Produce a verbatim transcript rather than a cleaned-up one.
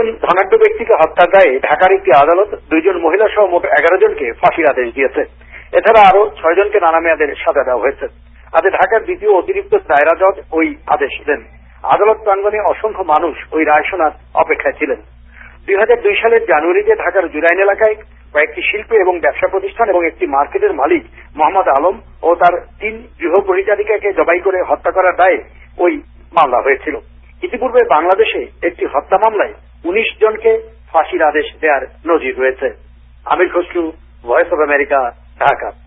একজন ধনাঢ্য ব্যক্তিকে হত্যার দায়ে ঢাকার একটি আদালত দুইজন মহিলা সহ মোট এগারো জনকে ফাঁসির আদেশ দিয়েছে। এছাড়া আরো ছয় জনকে নানা মেয়াদের সাজা দেওয়া হয়েছে। আজ ঢাকার দ্বিতীয় অতিরিক্ত দায়রা জজ ওই আদেশ দেন। আদালত প্রাঙ্গণে অসংখ্য মানুষ ওই রায় শোনার অপেক্ষায় ছিলেন। দুই হাজার দুই সালের জানুয়ারিতে ঢাকার জুরাইন এলাকায় কয়েকটি শিল্প এবং ব্যবসা প্রতিষ্ঠান এবং একটি মার্কেটের মালিক মোহাম্মদ আলম ও তার তিন গৃহ পরিচারিকাকে জবাই করে হত্যা করার দায়ে ওই মামলা হয়েছিল। ইতিপূর্বে বাংলাদেশে একটি হত্যা মামলায় উনিশ জনকে ফাঁসির আদেশ দেওয়ার নজির রয়েছে। Amir Khasru, voice of America, Dhaka.